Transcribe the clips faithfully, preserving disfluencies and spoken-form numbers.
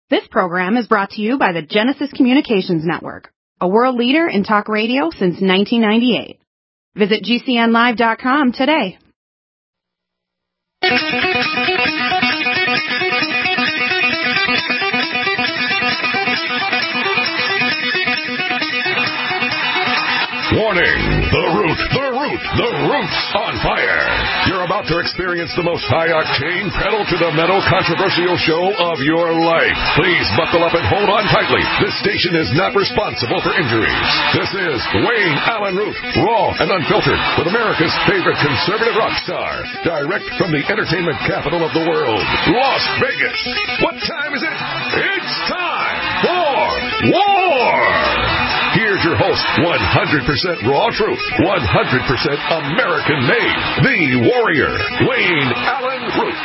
This program is brought to you by the Genesis Communications Network, a world leader in talk radio since nineteen ninety-eight. Visit G C N live dot com today. Warning! The Root, the Root, the Root's on fire! You're about to experience the most high-octane, pedal-to-the-metal controversial show of your life. Please buckle up and hold on tightly. This station is not responsible for injuries. This is Wayne Allen Root, raw and unfiltered, with America's favorite conservative rock star, direct from the entertainment capital of the world, Las Vegas. What time is it? It's time for war! Here's your host, one hundred percent raw truth, one hundred percent American made, the warrior, Wayne Allen Root.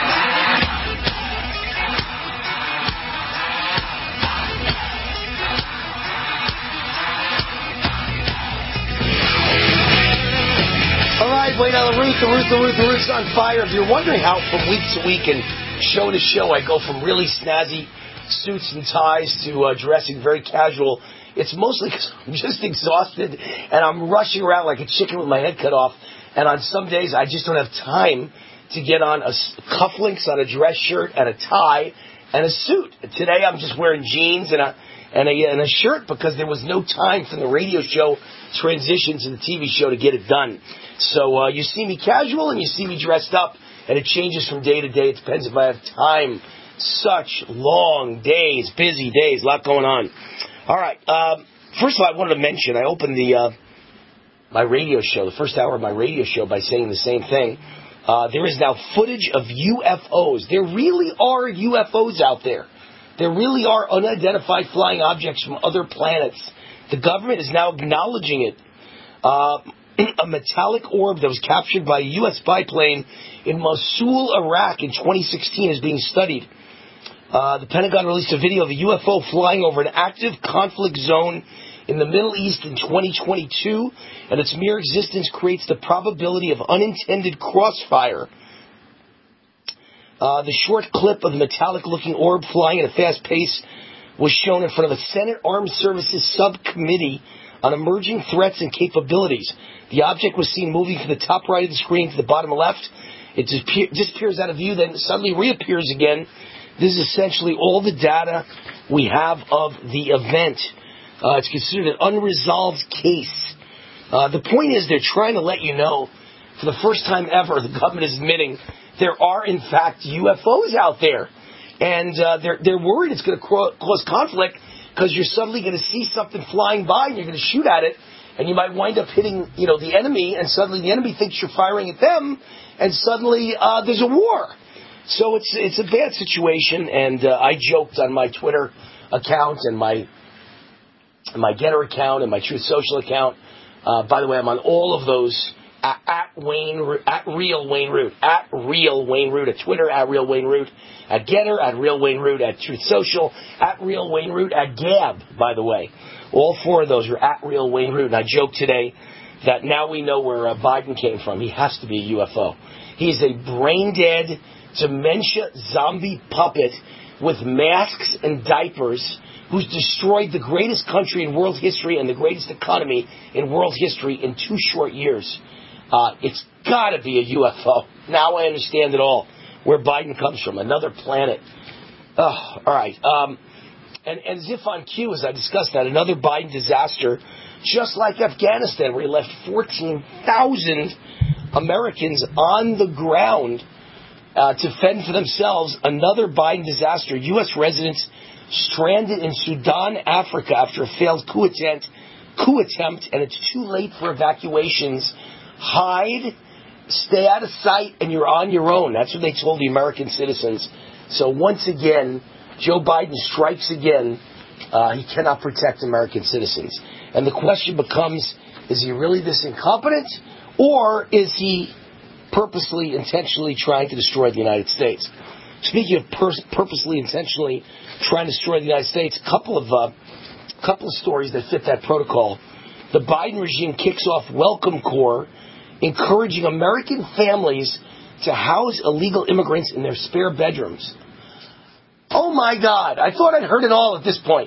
All right, Wayne Allen Root, the Root, the Root, the Root's on fire. If you're wondering how from week to week and show to show I go from really snazzy suits and ties to uh, dressing very casual, it's mostly because I'm just exhausted and I'm rushing around like a chicken with my head cut off. And on some days, I just don't have time to get on a cufflinks on a dress shirt and a tie and a suit. Today, I'm just wearing jeans and a and a, and a shirt because there was no time from the radio show transition to the T V show to get it done. So uh, you see me casual and you see me dressed up, and it changes from day to day. It depends if I have time. Such long days, busy days, a lot going on. All right. Um, first of all, I wanted to mention, I opened the uh, my radio show, the first hour of my radio show, by saying the same thing. Uh, there is now footage of U F Os. There really are U F Os out there. There really are unidentified flying objects from other planets. The government is now acknowledging it. Uh, a metallic orb that was captured by a U S biplane in Mosul, Iraq in twenty sixteen is being studied. Uh, the Pentagon released a video of a U F O flying over an active conflict zone in the Middle East in twenty twenty-two, and its mere existence creates the probability of unintended crossfire. Uh, the short clip of the metallic-looking orb flying at a fast pace was shown in front of a Senate Armed Services Subcommittee on Emerging Threats and Capabilities. The object was seen moving from the top right of the screen to the bottom left. It disappears out of view, then suddenly reappears again. This is essentially all the data we have of the event. Uh, it's considered an unresolved case. Uh, the point is they're trying to let you know, for the first time ever, the government is admitting there are, in fact, U F Os out there. And uh, they're, they're worried it's going to cause conflict because you're suddenly going to see something flying by and you're going to shoot at it. And you might wind up hitting, you know, the enemy, and suddenly the enemy thinks you're firing at them, and suddenly uh, there's a war. So it's it's a bad situation, and uh, I joked on my Twitter account and my my Getter account and my Truth Social account. Uh, by the way, I'm on all of those at, at Wayne at Real Wayne Root at Real Wayne Root at Twitter at Real Wayne Root at Getter at Real Wayne Root at Truth Social at Real Wayne Root at Gab. By the way, all four of those are at Real Wayne Root. And I joked today that now we know where uh, Biden came from. He has to be a U F O. He's a brain dead, dementia zombie puppet with masks and diapers who's destroyed the greatest country in world history and the greatest economy in world history in two short years. Uh, it's got to be a U F O. Now I understand it all, where Biden comes from, another planet. Oh, all right. Um, and, and as if on cue, as I discussed that, another Biden disaster, just like Afghanistan, where he left fourteen thousand Americans on the ground Uh, to fend for themselves. Another Biden disaster. U S residents stranded in Sudan, Africa after a failed coup attempt, coup attempt, and it's too late for evacuations. Hide, stay out of sight, and you're on your own. That's what they told the American citizens. So once again, Joe Biden strikes again. Uh, he cannot protect American citizens. And the question becomes, is he really this incompetent, or is he purposely, intentionally trying to destroy the United States? Speaking of pur- purposely, intentionally trying to destroy the United States, a couple of uh, couple of stories that fit that protocol. The Biden regime kicks off Welcome Corps, encouraging American families to house illegal immigrants in their spare bedrooms. Oh Oh, my God. I thought I'd heard it all at this point.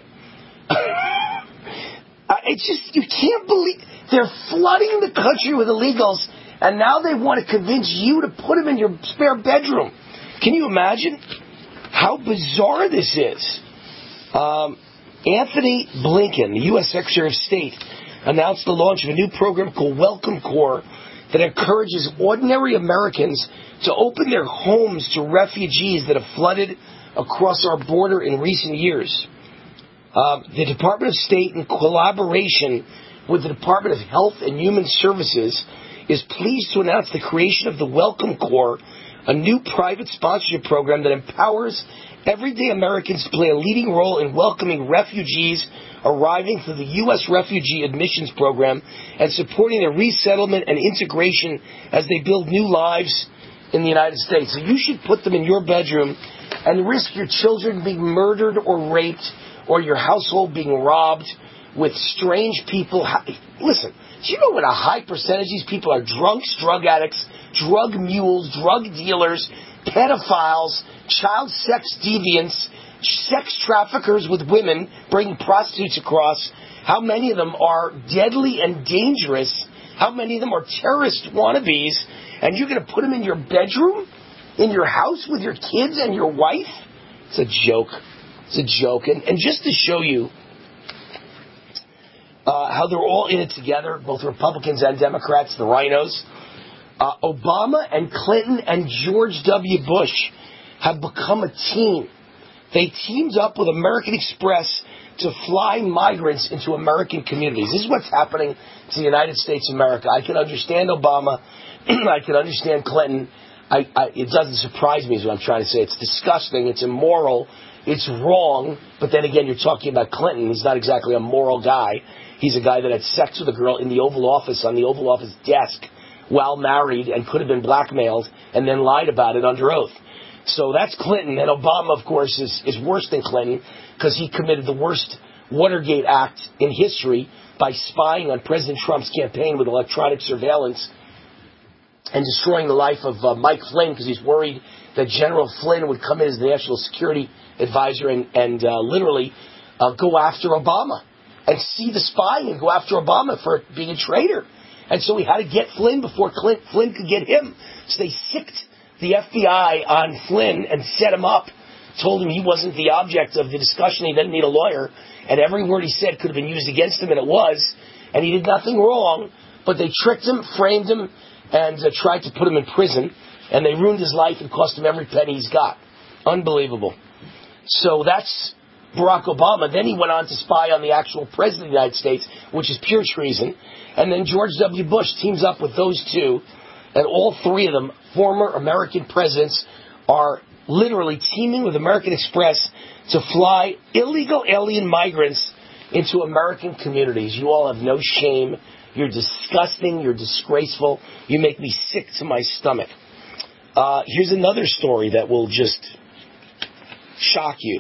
It's just, you can't believe, they're flooding the country with illegals, and now they want to convince you to put them in your spare bedroom. Can you imagine how bizarre this is? Um, Anthony Blinken, the U S Secretary of State, announced the launch of a new program called Welcome Corps that encourages ordinary Americans to open their homes to refugees that have flooded across our border in recent years. Uh, the Department of State, in collaboration with the Department of Health and Human Services, is pleased to announce the creation of the Welcome Corps, a new private sponsorship program that empowers everyday Americans to play a leading role in welcoming refugees arriving through the U S Refugee Admissions Program and supporting their resettlement and integration as they build new lives in the United States. So you should put them in your bedroom and risk your children being murdered or raped or your household being robbed with strange people. Listen, do you know what a high percentage of these people are? Drunks, drug addicts, drug mules, drug dealers, pedophiles, child sex deviants, sex traffickers with women, bringing prostitutes across. How many of them are deadly and dangerous? How many of them are terrorist wannabes? And you're going to put them in your bedroom, in your house with your kids and your wife? It's a joke. It's a joke. And, and just to show you uh, how they're all in it together, both Republicans and Democrats, the rhinos, uh, Obama and Clinton and George W. Bush have become a team. They teamed up with American Express to fly migrants into American communities. This is what's happening to the United States of America. I can understand Obama. I can understand Clinton. I, I, it doesn't surprise me is what I'm trying to say. It's disgusting. It's immoral. It's wrong. But then again, you're talking about Clinton. He's not exactly a moral guy. He's a guy that had sex with a girl in the Oval Office, on the Oval Office desk, while married, and could have been blackmailed, and then lied about it under oath. So that's Clinton. And Obama, of course, is, is worse than Clinton because he committed the worst Watergate act in history by spying on President Trump's campaign with electronic surveillance and destroying the life of uh, Mike Flynn because he's worried that General Flynn would come in as the national security advisor and, and uh, literally uh, go after Obama and see the spying and go after Obama for being a traitor. And so he had to get Flynn before Clint, Flynn could get him. So they sicked the F B I on Flynn and set him up, told him he wasn't the object of the discussion, he didn't need a lawyer, and every word he said could have been used against him, and it was, and he did nothing wrong, but they tricked him, framed him, and uh, tried to put him in prison, and they ruined his life and cost him every penny he's got. Unbelievable. So that's Barack Obama. Then he went on to spy on the actual president of the United States, which is pure treason, and then George W. Bush teams up with those two, and all three of them, former American presidents, are literally teaming with American Express to fly illegal alien migrants into American communities. You all have no shame. You're disgusting. You're disgraceful. You make me sick to my stomach. Uh, here's another story that will just shock you.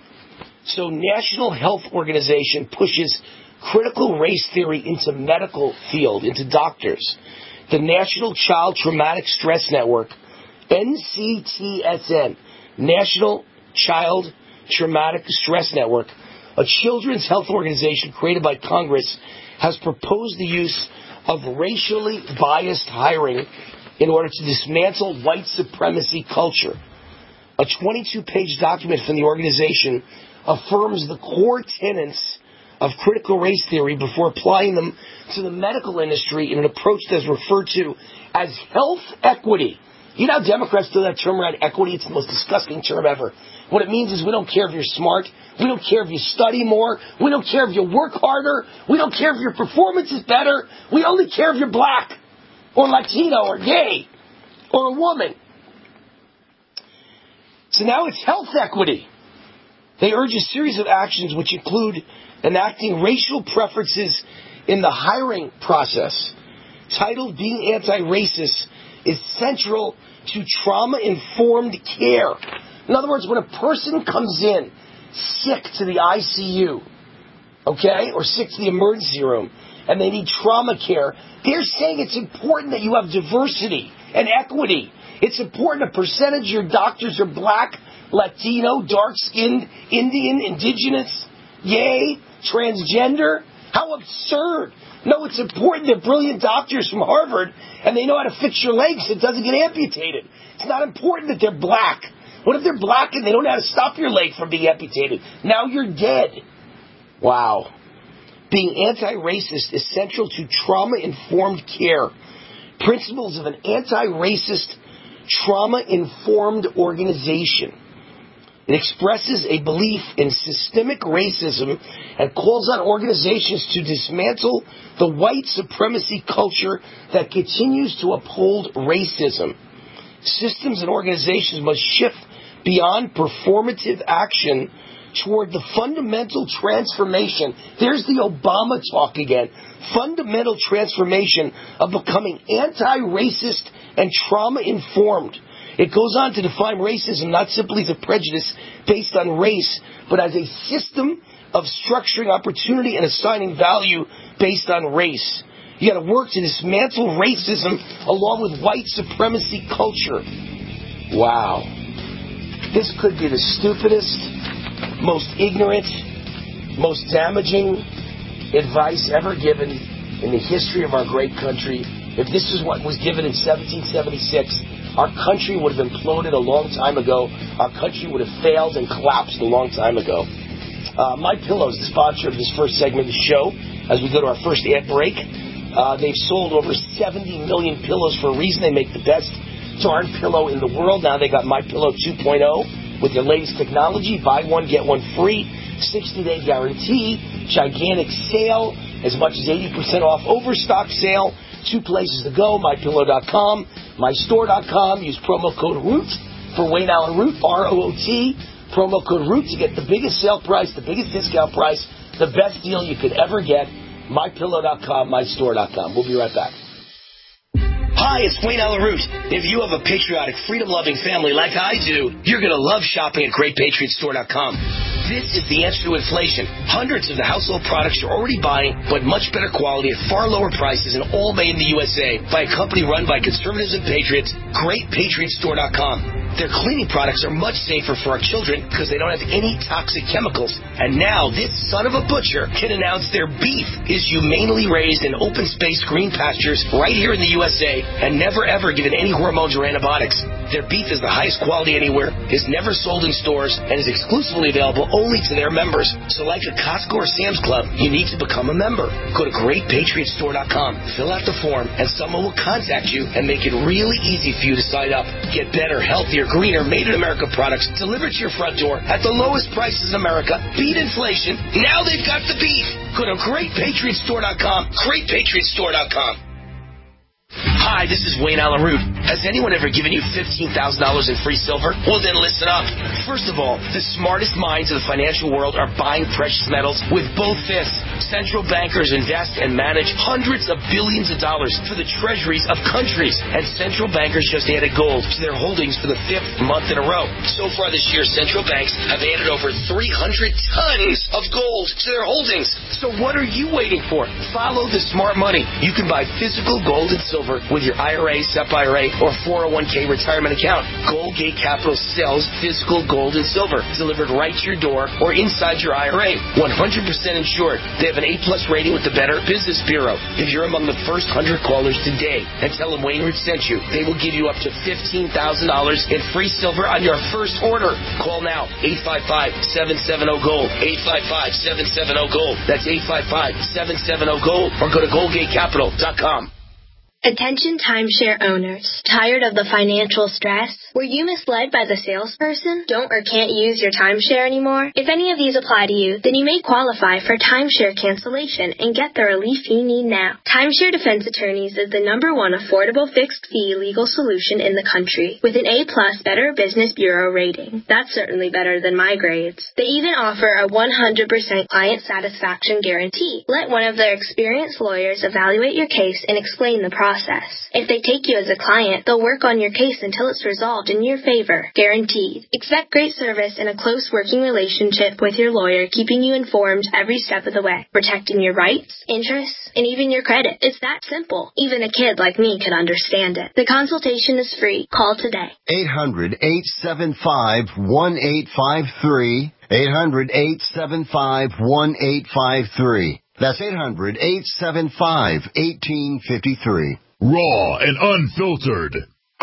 So, National Health Organization pushes critical race theory into medical field, into doctors. The National Child Traumatic Stress Network, N C T S N, National Child Traumatic Stress Network, a children's health organization created by Congress, has proposed the use of racially biased hiring in order to dismantle white supremacy culture. A twenty-two page document from the organization affirms the core tenets of critical race theory before applying them to the medical industry in an approach that is referred to as health equity. You know how Democrats throw that term around, equity? It's the most disgusting term ever. What it means is we don't care if you're smart. We don't care if you study more. We don't care if you work harder. We don't care if your performance is better. We only care if you're black or Latino or gay or a woman. So now it's health equity. They urge a series of actions which include enacting racial preferences in the hiring process. Titled Being Anti-Racist is central to trauma-informed care. In other words, when a person comes in sick to the I C U, okay, or sick to the emergency room, and they need trauma care, they're saying it's important that you have diversity and equity. It's important a percentage of your doctors are black, Latino, dark-skinned, Indian, indigenous, gay, transgender. How absurd. No, it's important they're brilliant doctors from Harvard and they know how to fix your leg so it doesn't get amputated. It's not important that they're black. What if they're black and they don't know how to stop your leg from being amputated? Now you're dead. Wow. Being anti-racist is central to trauma-informed care. Principles of an anti-racist, trauma-informed organization. It expresses a belief in systemic racism and calls on organizations to dismantle the white supremacy culture that continues to uphold racism. Systems and organizations must shift beyond performative action toward the fundamental transformation. There's the Obama talk again. Fundamental transformation of becoming anti-racist and trauma-informed. It goes on to define racism not simply as a prejudice based on race, but as a system of structuring opportunity and assigning value based on race. You got to work to dismantle racism along with white supremacy culture. Wow. This could be the stupidest, most ignorant, most damaging advice ever given in the history of our great country. If this is what was given in seventeen seventy-six, our country would have imploded a long time ago. Our country would have failed and collapsed a long time ago. Uh, MyPillow is the sponsor of this first segment of the show. As we go to our first ad break, uh, they've sold over seventy million pillows for a reason. They make the best darn pillow in the world. Now they got MyPillow two point oh with their latest technology. Buy one, get one free. sixty-day guarantee. Gigantic sale. As much as eighty percent off. Overstock sale. Two places to go. My Pillow dot com. My Store dot com. Use promo code ROOT for Wayne Allen Root. R O O T. Promo code ROOT to get the biggest sale price, the biggest discount price, the best deal you could ever get. My Pillow dot com. My Store dot com. We'll be right back. Hi, it's Wayne Allen Root. If you have a patriotic, freedom-loving family like I do, you're going to love shopping at Great Patriot Store dot com. This is the answer to inflation. Hundreds of the household products you're already buying, but much better quality at far lower prices and all made in the U S A by a company run by conservatives and patriots, Great Patriot Store dot com. Their cleaning products are much safer for our children because they don't have any toxic chemicals. And now this son of a butcher can announce their beef is humanely raised in open space green pastures right here in the U S A and never ever given any hormones or antibiotics. Their beef is the highest quality anywhere, is never sold in stores, and is exclusively available only to their members. So like a Costco or Sam's Club, you need to become a member. Go to Great Patriot Store dot com, fill out the form, and someone will contact you and make it really easy for you to sign up. Get better, healthier, greener, made-in-America products delivered to your front door at the lowest prices in America. Beat inflation. Now they've got the beef. Go to Great Patriot Store dot com, Great Patriot Store dot com. Hi, this is Wayne Allen Root. Has anyone ever given you fifteen thousand dollars in free silver? Well, then listen up. First of all, the smartest minds of the financial world are buying precious metals with both fists. Central bankers invest and manage hundreds of billions of dollars for the treasuries of countries. And central bankers just added gold to their holdings for the fifth month in a row. So far this year, central banks have added over three hundred tons of gold to their holdings. So what are you waiting for? Follow the smart money. You can buy physical gold and silver with your I R A, S E P I R A, or four oh one k retirement account. Goldgate Capital sells physical gold and silver delivered right to your door or inside your I R A. one hundred percent insured. They have an A-plus rating with the Better Business Bureau. If you're among the first one hundred callers today and tell them Wayne Root sent you, they will give you up to fifteen thousand dollars in free silver on your first order. Call now, eight five five, seven seven zero, GOLD, eight five five, seven seven zero, GOLD. That's eight five five, seven seven zero, GOLD, or go to Goldgate Capital dot com. Attention timeshare owners. Tired of the financial stress? Were you misled by the salesperson? Don't or can't use your timeshare anymore? If any of these apply to you, then you may qualify for timeshare cancellation and get the relief you need now. Timeshare Defense Attorneys is the number one affordable fixed-fee legal solution in the country with an A-plus Better Business Bureau rating. That's certainly better than my grades. They even offer a one hundred percent client satisfaction guarantee. Let one of their experienced lawyers evaluate your case and explain the process. process. If they take you as a client, they'll work on your case until it's resolved in your favor. Guaranteed. Expect great service and a close working relationship with your lawyer, keeping you informed every step of the way, protecting your rights, interests, and even your credit. It's that simple. Even a kid like me could understand it. The consultation is free. Call today. eight hundred, eight seven five, one eight five three. eight hundred, eight seven five, one eight five three. That's eight hundred, eight seven five, one eight five three. Raw and unfiltered.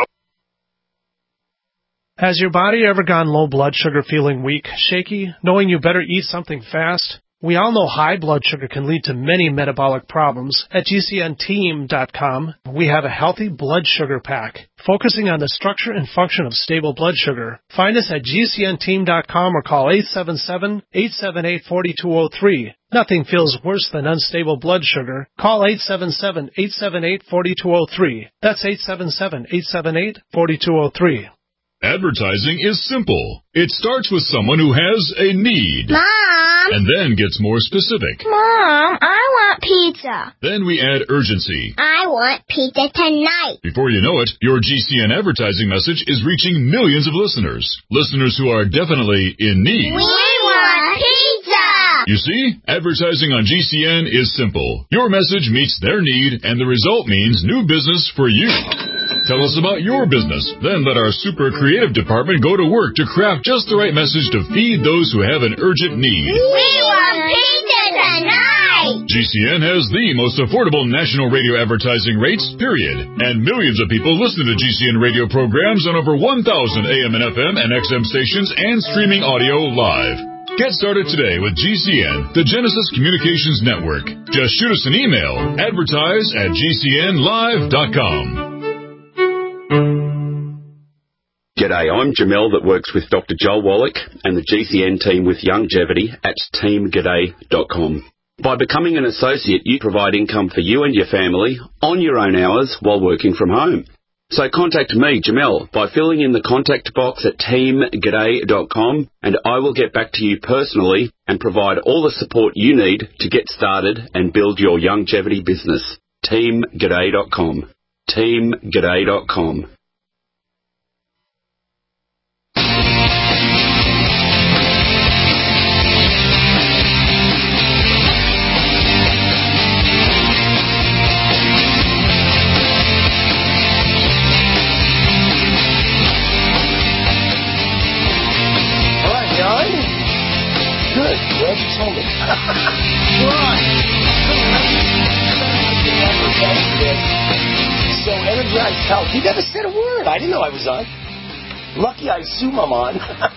Has your body ever gone low blood sugar, feeling weak, shaky, knowing you better eat something fast? We all know high blood sugar can lead to many metabolic problems. At G C N team dot com, we have a healthy blood sugar pack, focusing on the structure and function of stable blood sugar. Find us at G C N team dot com or call eight seven seven, eight seven eight, four two zero three. Nothing feels worse than unstable blood sugar. Call eight seven seven, eight seven eight, four two zero three. That's eight seven seven, eight seven eight, four two zero three. Advertising is simple. It starts with someone who has a need. Mom! And then gets more specific. Mom, I want pizza. Then we add urgency. I want pizza tonight. Before you know it, your G C N advertising message is reaching millions of listeners. Listeners who are definitely in need. We want pizza! You see, advertising on G C N is simple. Your message meets their need, and the result means new business for you. Tell us about your business. Then let our super creative department go to work to craft just the right message to feed those who have an urgent need. We want pizza tonight! G C N has the most affordable national radio advertising rates, period. And millions of people listen to G C N radio programs on over one thousand A M and F M and X M stations and streaming audio live. Get started today with G C N, the Genesis Communications Network. Just shoot us an email, advertise at G C N live dot com. G'day, I'm Jamel that works with Doctor Joel Wallach and the G C N team with Longevity at team g'day dot com. By becoming an associate, you provide income for you and your family on your own hours while working from home. So contact me, Jamel, by filling in the contact box at team g'day dot com, and I will get back to you personally and provide all the support you need to get started and build your longevity business. team g'day dot com. team g'day dot com. So, Energized Health. You never said a word. I didn't know I was on. Lucky I assume I'm on.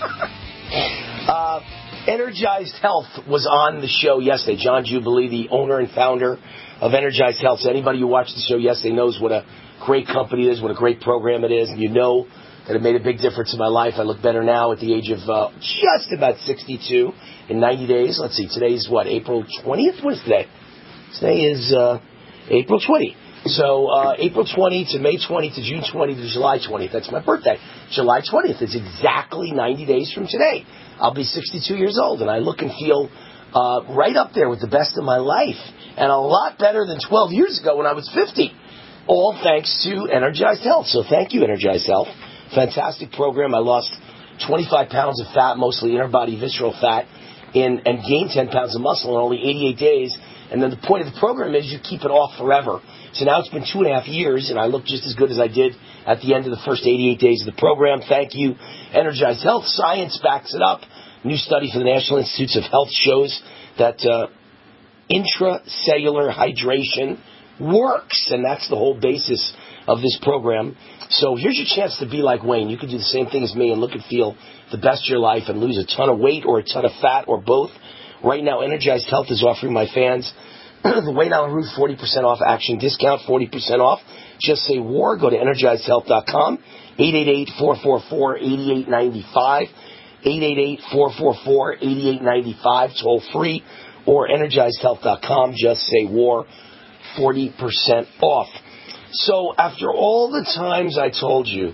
uh, Energized Health was on the show yesterday. John Jubilee, the owner and founder of Energized Health. So anybody who watched the show yesterday knows what a great company it is, what a great program it is. And you know that it made a big difference in my life. I look better now at the age of uh, just about sixty-two in ninety days. Let's see, today's what, April twentieth? What is today? Today is uh, April twentieth. So uh, April twentieth to May twentieth to June twentieth to July twentieth. That's my birthday. July twentieth is exactly ninety days from today. I'll be sixty-two years old, and I look and feel uh, right up there with the best of my life, and a lot better than twelve years ago when I was fifty. All thanks to Energized Health. So thank you, Energized Health. Fantastic program. I lost twenty-five pounds of fat, mostly inner body visceral fat, in, and gained ten pounds of muscle in only eighty-eight days. And then the point of the program is you keep it off forever. So now it's been two and a half years, and I look just as good as I did at the end of the first eighty-eight days of the program. Thank you, Energized Health. Science backs it up. New study from the National Institutes of Health shows that uh, intracellular hydration works, and that's the whole basis of this program. So here's your chance to be like Wayne. You can do the same thing as me and look and feel the best of your life and lose a ton of weight or a ton of fat or both. Right now, Energized Health is offering my fans the Wayne Allen Root forty percent off action discount, forty percent off. Just say WAR. Go to energized health dot com, eight eight eight, four four four, eight eight nine five, eight eight eight, four four four, eight eight nine five, toll free, or energized health dot com. Just say WAR, forty percent off. So after all the times I told you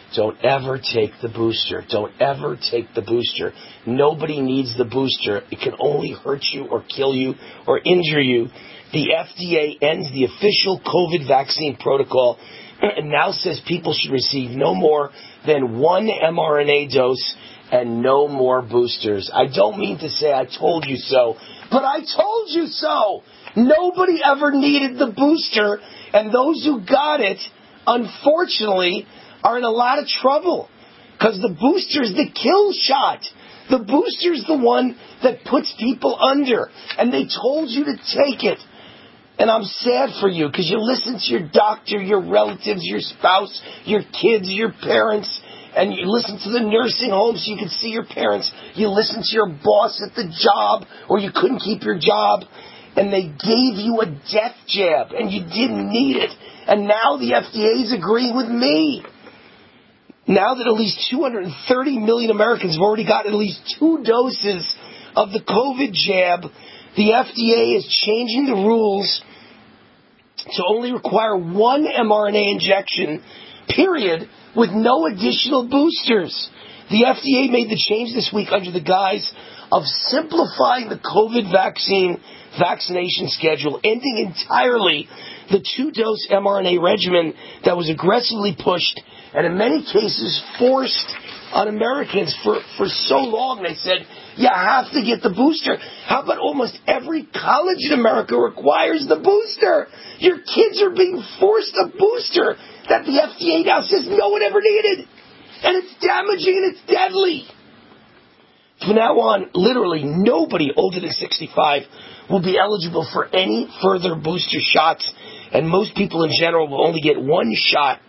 Don't ever take the booster. Don't ever take the booster. Nobody needs the booster. It can only hurt you or kill you or injure you. The F D A ends the official COVID vaccine protocol and now says people should receive no more than one mRNA dose and no more boosters. I don't mean to say I told you so, but I told you so. Nobody ever needed the booster, and those who got it, unfortunately, are in a lot of trouble because the booster's the kill shot. The booster's the one that puts people under, and they told you to take it. And I'm sad for you because you listen to your doctor, your relatives, your spouse, your kids, your parents, and you listen to the nursing home so you can see your parents. You listen to your boss at the job, or you couldn't keep your job, and they gave you a death jab, and you didn't need it. And now the F D A is agreeing with me. Now that at least two hundred thirty million Americans have already gotten at least two doses of the COVID jab, the F D A is changing the rules to only require one mRNA injection, period, with no additional boosters. The F D A made the change this week under the guise of simplifying the COVID vaccine vaccination schedule, ending entirely the two-dose mRNA regimen that was aggressively pushed and in many cases forced on Americans for, for so long. They said, you have to get the booster. How about almost every college in America requires the booster? Your kids are being forced a booster that the F D A now says no one ever needed. And it's damaging and it's deadly. From now on, literally nobody older than sixty-five will be eligible for any further booster shots, and most people in general will only get one shot.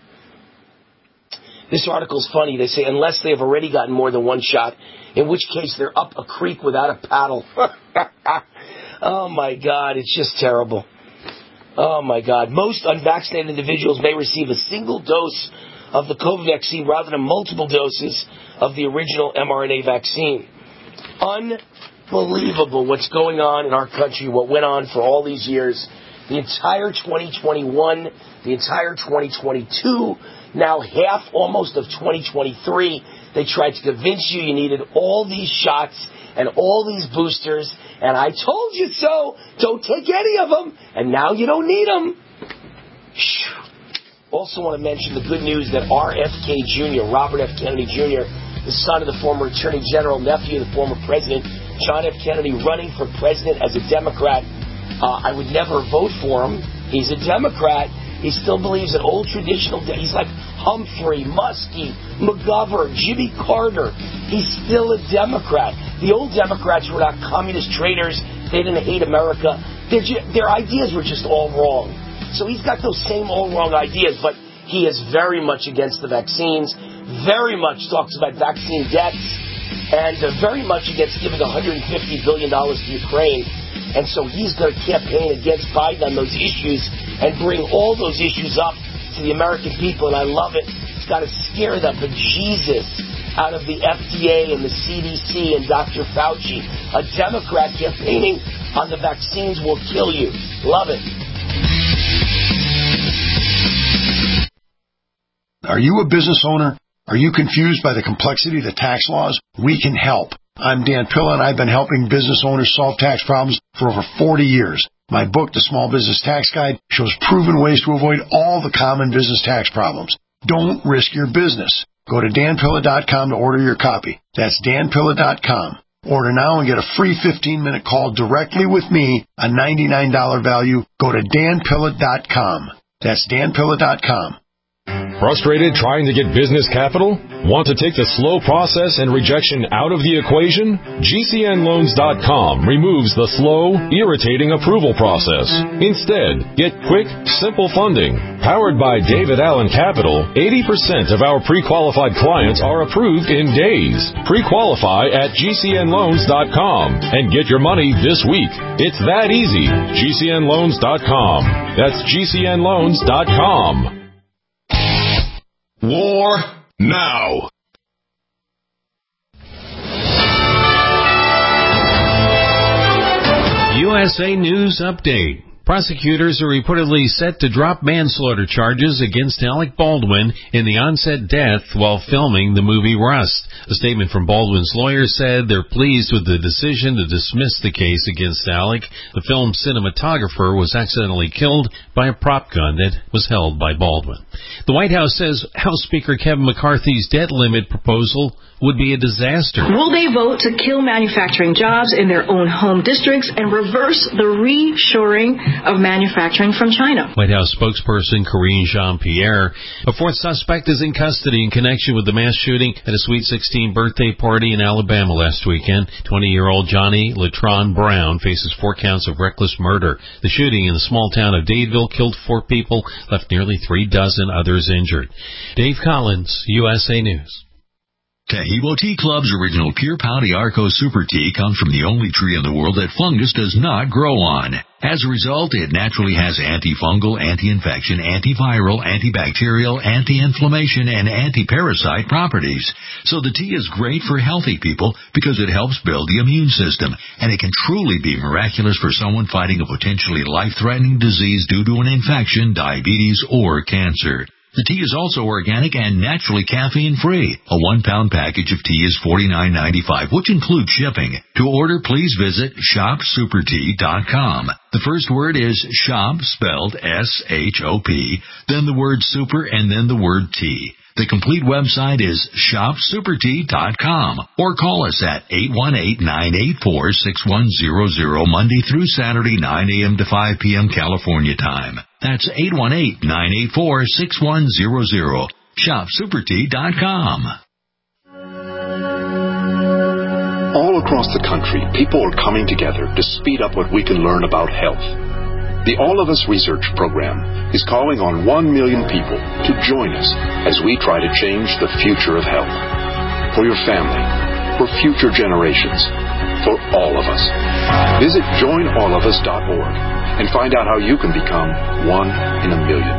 This article's funny. They say unless they have already gotten more than one shot, in which case they're up a creek without a paddle. Oh, my God. It's just terrible. Oh, my God. Most unvaccinated individuals may receive a single dose of the COVID vaccine rather than multiple doses of the original mRNA vaccine. Unbelievable what's going on in our country, what went on for all these years. The entire twenty twenty-one, the entire twenty twenty-two, now half almost of twenty twenty-three, they tried to convince you you needed all these shots and all these boosters, and I told you so. Don't take any of them, and now you don't need them. Also want to mention the good news that R F K Junior, Robert F. Kennedy Junior, the son of the former Attorney General, nephew of the former President John F. Kennedy, running for president as a Democrat. Uh, I would never vote for him. He's a Democrat. He still believes in old traditional. De- he's like Humphrey, Muskie, McGovern, Jimmy Carter. He's still a Democrat. The old Democrats were not communist traitors. They didn't hate America. Their, their ideas were just all wrong. So he's got those same all wrong ideas, but he is very much against the vaccines, very much talks about vaccine debts, and uh, very much against giving one hundred fifty billion dollars to Ukraine. And so he's going to campaign against Biden on those issues and bring all those issues up to the American people, and I love it. It's got to scare the bejesus out of the F D A and the C D C and Doctor Fauci. A Democrat campaigning on the vaccines will kill you. Love it. Are you a business owner? Are you confused by the complexity of the tax laws? We can help. I'm Dan Pilla, and I've been helping business owners solve tax problems for over forty years. My book, The Small Business Tax Guide, shows proven ways to avoid all the common business tax problems. Don't risk your business. Go to dan pilla dot com to order your copy. That's dan pilla dot com. Order now and get a free fifteen-minute call directly with me, a ninety-nine dollars value. Go to dan pilla dot com. That's dan pilla dot com. Frustrated trying to get business capital? Want to take the slow process and rejection out of the equation? G C N loans dot com removes the slow, irritating approval process. Instead, get quick, simple funding. Powered by David Allen Capital, eighty percent of our pre-qualified clients are approved in days. Pre-qualify at G C N loans dot com and get your money this week. It's that easy. G C N loans dot com. That's G C N loans dot com. War now. U S A News Update. Prosecutors are reportedly set to drop manslaughter charges against Alec Baldwin in the on-set death while filming the movie Rust. A statement from Baldwin's lawyer said they're pleased with the decision to dismiss the case against Alec. The film's cinematographer was accidentally killed by a prop gun that was held by Baldwin. The White House says House Speaker Kevin McCarthy's debt limit proposal would be a disaster. Will they vote to kill manufacturing jobs in their own home districts and reverse the reshoring of manufacturing from China? White House spokesperson Karine Jean-Pierre. A fourth suspect is in custody in connection with the mass shooting at a Sweet sixteen birthday party in Alabama last weekend. twenty-year-old Johnny Latron Brown faces four counts of reckless murder. The shooting in the small town of Dadeville killed four people, left nearly three dozen others injured. Dave Collins, U S A News. Tahibo Tea Club's original Pure Pau d'Arco Super Tea comes from the only tree in the world that fungus does not grow on. As a result, it naturally has antifungal, anti-infection, antiviral, antibacterial, anti-inflammation, and anti-parasite properties. So the tea is great for healthy people because it helps build the immune system, and it can truly be miraculous for someone fighting a potentially life-threatening disease due to an infection, diabetes, or cancer. The tea is also organic and naturally caffeine-free. A one-pound package of tea is forty-nine ninety-five, which includes shipping. To order, please visit shop super tea dot com. The first word is shop, spelled S H O P, then the word super, and then the word tea. The complete website is shop super tea dot com, or call us at eight one eight, nine eight four, six one zero zero Monday through Saturday, nine a.m. to five p.m. California time. That's eight one eight, nine eight four, six one zero zero. shop super tea dot com. All across the country, people are coming together to speed up what we can learn about health. The All of Us Research Program is calling on one million people to join us as we try to change the future of health. For your family, for future generations, for all of us. Visit join all of us dot org and find out how you can become one in a million.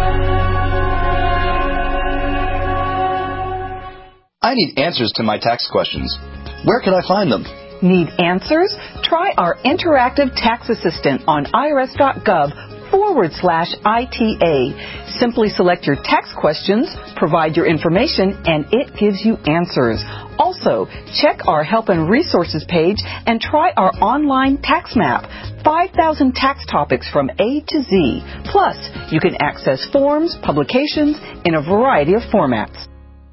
I need answers to my tax questions. Where can I find them? Need answers? Try our interactive tax assistant on irs.gov forward slash ITA. Simply select your tax questions, provide your information, and it gives you answers. Also, check our help and resources page and try our online tax map. five thousand tax topics from A to Z. Plus, you can access forms, publications in a variety of formats.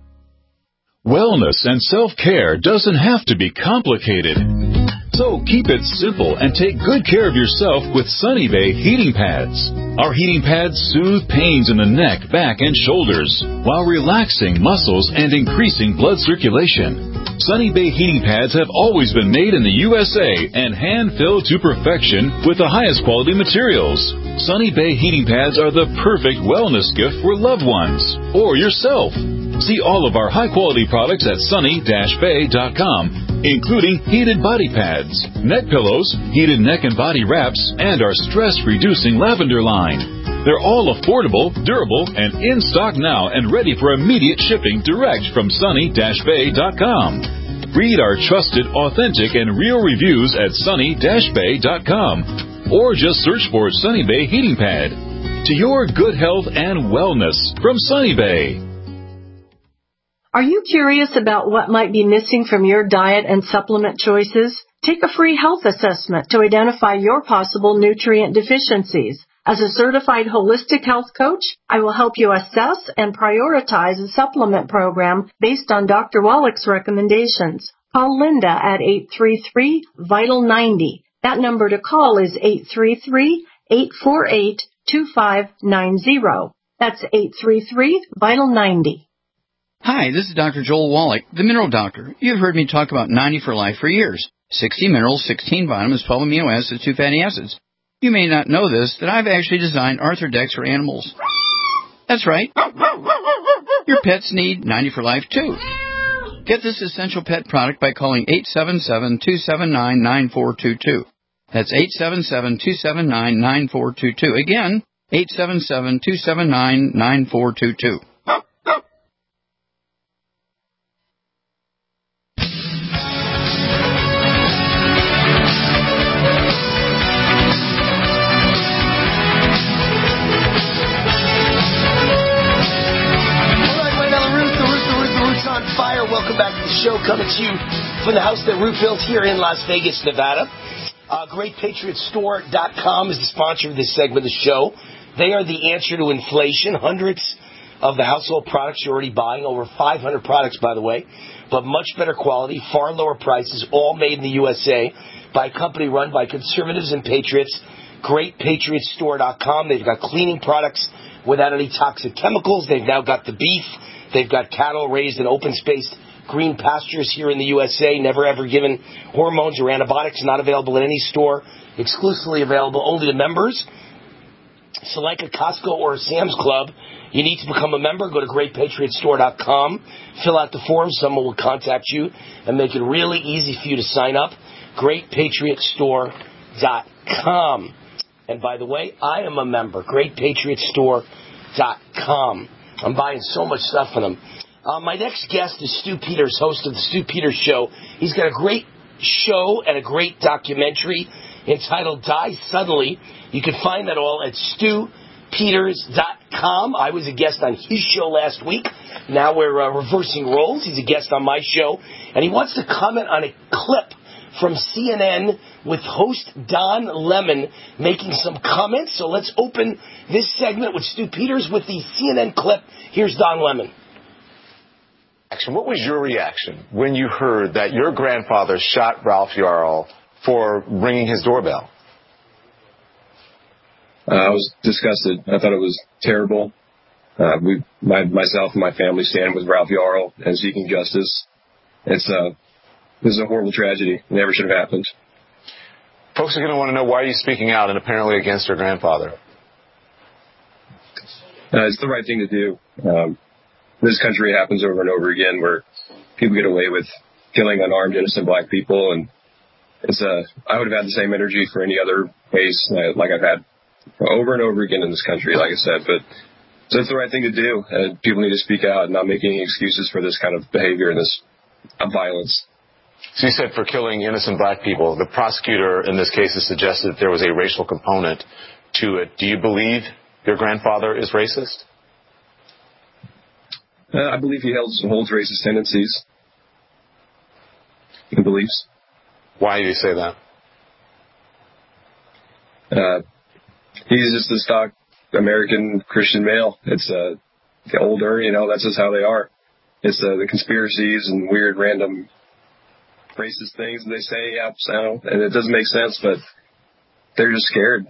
Wellness and self-care doesn't have to be complicated. So keep it simple and take good care of yourself with Sunny Bay heating pads. Our heating pads soothe pains in the neck, back, and shoulders while relaxing muscles and increasing blood circulation. Sunny Bay heating pads have always been made in the U S A and hand-filled to perfection with the highest quality materials. Sunny Bay heating pads are the perfect wellness gift for loved ones or yourself. See all of our high-quality products at sunny dash bay dot com, including heated body pads, neck pillows, heated neck and body wraps, and our stress-reducing lavender line. They're all affordable, durable, and in stock now and ready for immediate shipping direct from sunny dash bay dot com. Read our trusted, authentic, and real reviews at sunny dash bay dot com, or just search for Sunny Bay Heating Pad. To your good health and wellness from Sunny Bay. Are you curious about what might be missing from your diet and supplement choices? Take a free health assessment to identify your possible nutrient deficiencies. As a certified holistic health coach, I will help you assess and prioritize a supplement program based on Doctor Wallach's recommendations. Call Linda at eight three three, vital ninety. That number to call is eight three three, eight four eight, two five nine zero. That's eight three three, vital ninety. Hi, this is Doctor Joel Wallach, the Mineral Doctor. You've heard me talk about ninety for Life for years. sixty minerals, sixteen vitamins, twelve amino acids, two fatty acids. You may not know this, that I've actually designed Arthrodex for animals. That's right. Your pets need ninety for Life, too. Get this essential pet product by calling eight seven seven, two seven nine, nine four two two. That's eight seven seven, two seven nine, nine four two two. Again, eight seven seven, two seven nine, nine four two two. coming to you from the house that Root built here in Las Vegas, Nevada. Uh, Great Patriot Store dot com is the sponsor of this segment of the show. They are the answer to inflation. Hundreds of the household products you're already buying, over five hundred products, by the way, but much better quality, far lower prices, all made in the U S A by a company run by conservatives and patriots. Great Patriot Store dot com. They've got cleaning products without any toxic chemicals. They've now got the beef. They've got cattle raised in open-spaced green pastures here in the U S A, never ever given hormones or antibiotics, not available in any store, exclusively available only to members. So like a Costco or a Sam's Club, you need to become a member. Go to Great Patriot Store dot com, fill out the form, someone will contact you, and make it really easy for you to sign up. Great Patriot Store dot com. And by the way, I am a member, Great Patriot Store dot com. I'm buying so much stuff from them. Uh, my next guest is Stu Peters, host of the Stu Peters Show. He's got a great show and a great documentary entitled Die Suddenly. You can find that all at Stu Peters dot com. I was a guest on his show last week. Now we're uh, reversing roles. He's a guest on my show. And he wants to comment on a clip from C N N with host Don Lemon making some comments. So let's open this segment with Stu Peters with the C N N clip. Here's Don Lemon. What was your reaction when you heard that your grandfather shot Ralph Yarl for ringing his doorbell? Uh, I was disgusted. I thought it was terrible. Uh, we, my, myself and my family stand with Ralph Yarl and seeking justice. It's uh, this is a horrible tragedy. It never should have happened. Folks are going to want to know, why are you speaking out and apparently against your grandfather? Uh, it's the right thing to do. Um, This country happens over and over again where people get away with killing unarmed, innocent black people, and it's uh, I would have had the same energy for any other case uh, like I've had over and over again in this country, like I said. But so it's the right thing to do, and people need to speak out and not make any excuses for this kind of behavior and this uh, violence. So you said for killing innocent black people. The prosecutor in this case has suggested that there was a racial component to it. Do you believe your grandfather is racist? Uh, I believe he holds, holds racist tendencies and beliefs. Why do you say that? Uh, he's just a stock American Christian male. It's uh, older, you know, that's just how they are. It's uh, the conspiracies and weird random racist things they say, yeah, so, and it doesn't make sense, but they're just scared.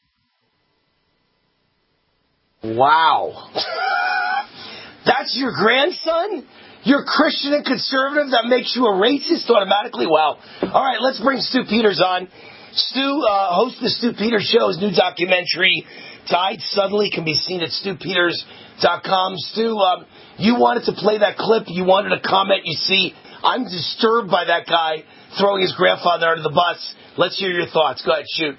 Wow. That's your grandson? You're Christian and conservative? That makes you a racist automatically? Wow. All right, let's bring Stu Peters on. Stu, uh, host of the Stu Peters Show, his new documentary, Died Suddenly, can be seen at Stu Peters dot com. Stu, um, you wanted to play that clip. You wanted to comment. You see, I'm disturbed by that guy throwing his grandfather under the bus. Let's hear your thoughts. Go ahead, shoot.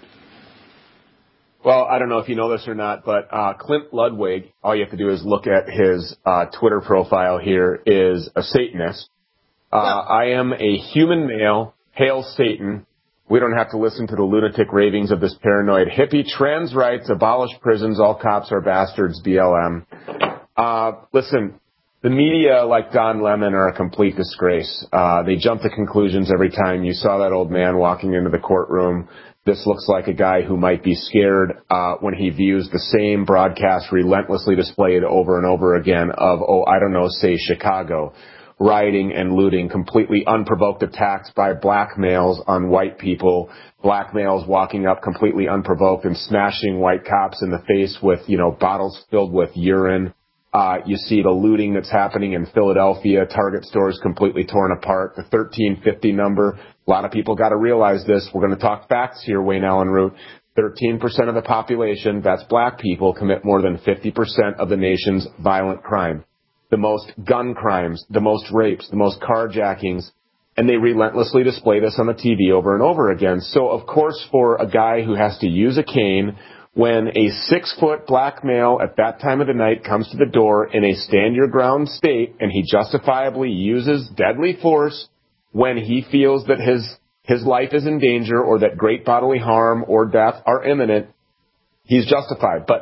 Well, I don't know if you know this or not, but uh, Clint Ludwig, all you have to do is look at his uh, Twitter profile here, is a Satanist. Uh, yeah. I am a human male. Hail Satan. We don't have to listen to the lunatic ravings of this paranoid hippie. Trans rights, abolish prisons, all cops are bastards, B L M. Uh, listen, the media, like Don Lemon, are a complete disgrace. Uh, they jump to conclusions every time. You saw that old man walking into the courtroom. This looks like a guy who might be scared uh, when he views the same broadcast relentlessly displayed over and over again of, oh, I don't know, say Chicago, rioting and looting, completely unprovoked attacks by black males on white people, black males walking up completely unprovoked and smashing white cops in the face with, you know, bottles filled with urine. Uh, you see the looting that's happening in Philadelphia, Target stores completely torn apart, the thirteen fifty number. A lot of people got to realize this. We're going to talk facts here, Wayne Allen Root. thirteen percent of the population, that's black people, commit more than fifty percent of the nation's violent crime. The most gun crimes, the most rapes, the most carjackings, and they relentlessly display this on the T V over and over again. So, of course, for a guy who has to use a cane when a six-foot black male at that time of the night comes to the door in a stand-your-ground state and he justifiably uses deadly force when he feels that his his life is in danger or that great bodily harm or death are imminent, he's justified. But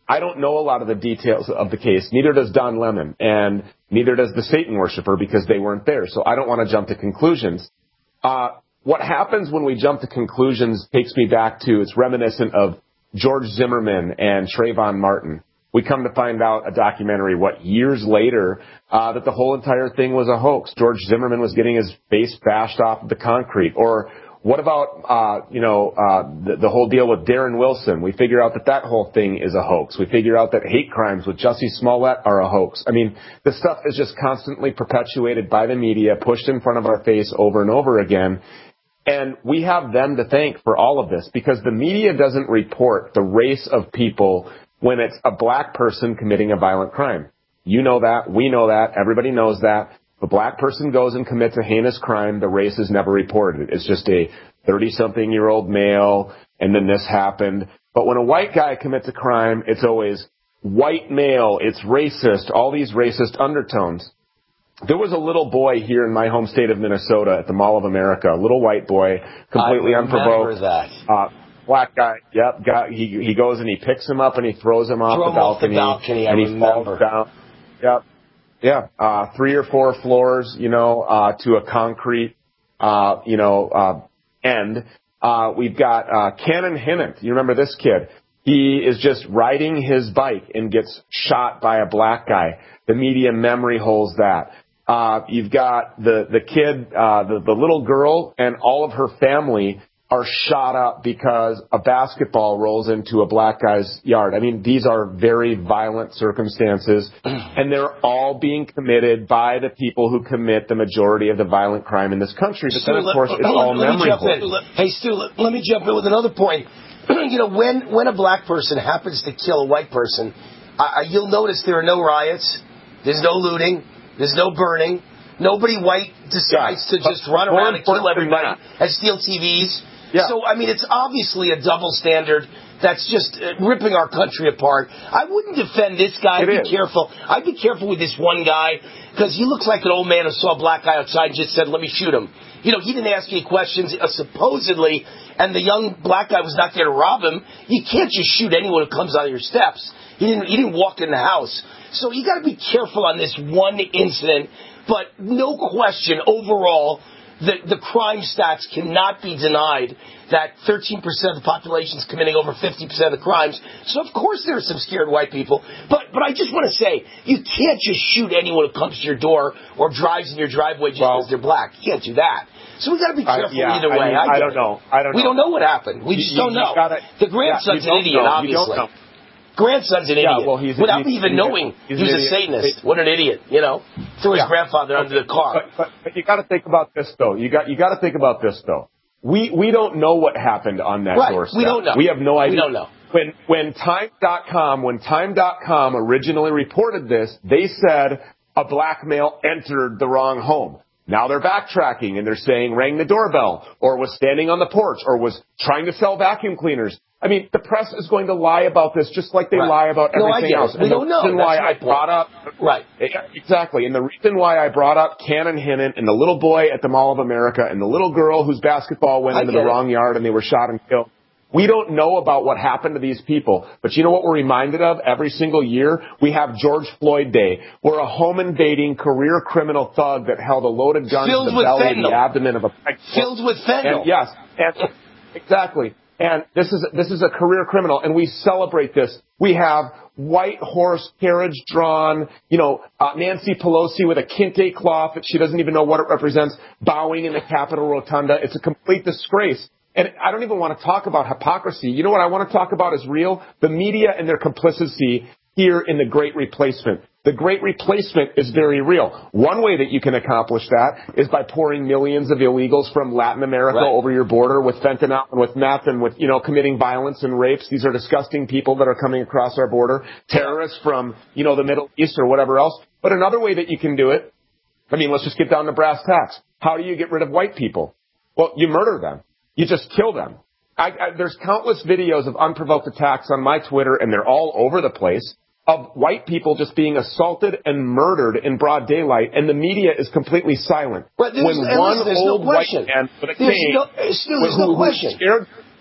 I don't know a lot of the details of the case. Neither does Don Lemon, and neither does the Satan worshiper because they weren't there. So I don't want to jump to conclusions. Uh, what happens when we jump to conclusions takes me back to, it's reminiscent of George Zimmerman and Trayvon Martin. We come to find out a documentary, what, years later, uh, that the whole entire thing was a hoax. George Zimmerman was getting his face bashed off of the concrete. Or what about, uh, you know, uh, the, the whole deal with Darren Wilson? We figure out that that whole thing is a hoax. We figure out that hate crimes with Jussie Smollett are a hoax. I mean, this stuff is just constantly perpetuated by the media, pushed in front of our face over and over again. And we have them to thank for all of this because the media doesn't report the race of people when it's a black person committing a violent crime. You know that. We know that. Everybody knows that. If a black person goes and commits a heinous crime, the race is never reported. It's just a thirty-something-year-old male, and then this happened. But when a white guy commits a crime, it's always white male, it's racist, all these racist undertones. There was a little boy here in my home state of Minnesota at the Mall of America, a little white boy, completely I unprovoked. remember that. Uh, black guy, yep, guy, he he goes and he picks him up and he throws him off Throw the him off the balcony. balcony, I and he remember. falls down. Yep. Yeah, uh, three or four floors, you know, uh, to a concrete, uh, you know, uh, end. Uh, we've got, uh, Cannon Hinnant. You remember this kid? He is just riding his bike and gets shot by a black guy. The media memory holds that. Uh, you've got the, the kid, uh, the, the little girl and all of her family are shot up because a basketball rolls into a black guy's yard. I mean, these are very violent circumstances, and they're all being committed by the people who commit the majority of the violent crime in this country. But Stu, then, of course, let, it's let, all let memory me jump hold. in. Let, hey, Stu, let, let me jump in with another point. You know, when, when a black person happens to kill a white person, uh, you'll notice there are no riots, there's no looting, there's no burning. Nobody white decides yeah, to just run around and kill everybody and steal T Vs. Yeah. So, I mean, it's obviously a double standard that's just uh, ripping our country apart. I wouldn't defend this guy. I'd be is. careful. I'd be careful with this one guy because he looks like an old man who saw a black guy outside and just said, let me shoot him. You know, he didn't ask any questions, uh, supposedly, and the young black guy was not there to rob him. You can't just shoot anyone who comes out of your steps. He didn't, he didn't walk in the house. So you got to be careful on this one incident. But no question, overall, the, the crime stats cannot be denied that thirteen percent of the population is committing over fifty percent of the crimes. So, of course, there are some scared white people. But but I just want to say, you can't just shoot anyone who comes to your door or drives in your driveway just well, because they're black. You can't do that. So we got to be careful uh, yeah, either way. I, mean, I, I don't know. I don't we know. don't know what happened. We just you, don't you know. Gotta, the grandson's yeah, an idiot, know. obviously. You don't know. Grandson's an yeah, idiot. well, he's, Without he's, even he's, knowing he's he was a Satanist. What an idiot, you know. Threw his yeah. grandfather under the car. But, but, but you got to think about this, though. You got you got to think about this, though. We we don't know what happened on that right. doorstep. We don't know. We have no idea. We don't know. When when Time dot com when Time dot com originally reported this, they said a black male entered the wrong home. Now they're backtracking and they're saying rang the doorbell or was standing on the porch or was trying to sell vacuum cleaners. I mean, the press is going to lie about this just like they right. lie about no, everything I else. It. We and don't know. The reason That's why I point. brought up right exactly, and the reason why I brought up Cannon Hinnant and the little boy at the Mall of America and the little girl whose basketball went I into the it. wrong yard and they were shot and killed. We don't know about what happened to these people, but you know what we're reminded of every single year? We have George Floyd Day, where a home-invading career criminal thug that held a loaded gun Filled to the belly fentanyl. and the abdomen of a pregnant filled with fentanyl. And yes, and, exactly. And this is this is a career criminal, and we celebrate this. We have white horse carriage drawn, you know, uh, Nancy Pelosi with a kente cloth that she doesn't even know what it represents, bowing in the Capitol Rotunda. It's a complete disgrace. And I don't even want to talk about hypocrisy. You know what I want to talk about is real? The media and their complicity here in the Great Replacement. The Great Replacement is very real. One way that you can accomplish that is by pouring millions of illegals from Latin America right. over your border with fentanyl and with meth and with, you know, committing violence and rapes. These are disgusting people that are coming across our border. Terrorists from, you know, the Middle East or whatever else. But another way that you can do it, I mean, let's just get down to brass tacks. How do you get rid of white people? Well, you murder them. You just kill them. I, I, there's countless videos of unprovoked attacks on my Twitter, and they're all over the place, of white people just being assaulted and murdered in broad daylight, and the media is completely silent. But when one there's old no question. white man with a there's cane, no, there's who, no who question. Scared,